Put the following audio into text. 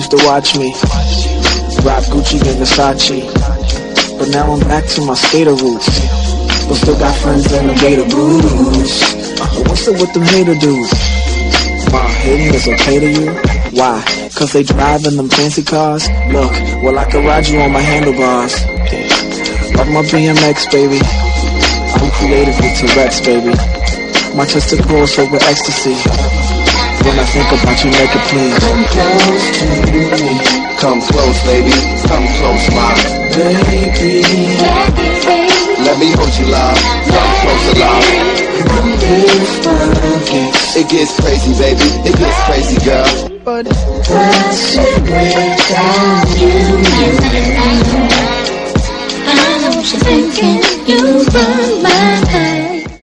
used to watch me rock Gucci and Versace, but now I'm back to my skater roots, but still got friends in the gator blues. What's up with them hater dudes? Wow, hating is okay to you? Why? Cause they driving them fancy cars? Look, well I can ride you on my handlebars. Love my BMX, baby. I'm creative with Tourette's, baby. My testicles over ecstasy. When I think about you, make it please. Come close to me. Come close, baby. Come close, my baby. Let me hold you, love. Come closer, love. It gets crazy, baby. It gets crazy, girl. But once it breaks down, I know what you're thinking. You run my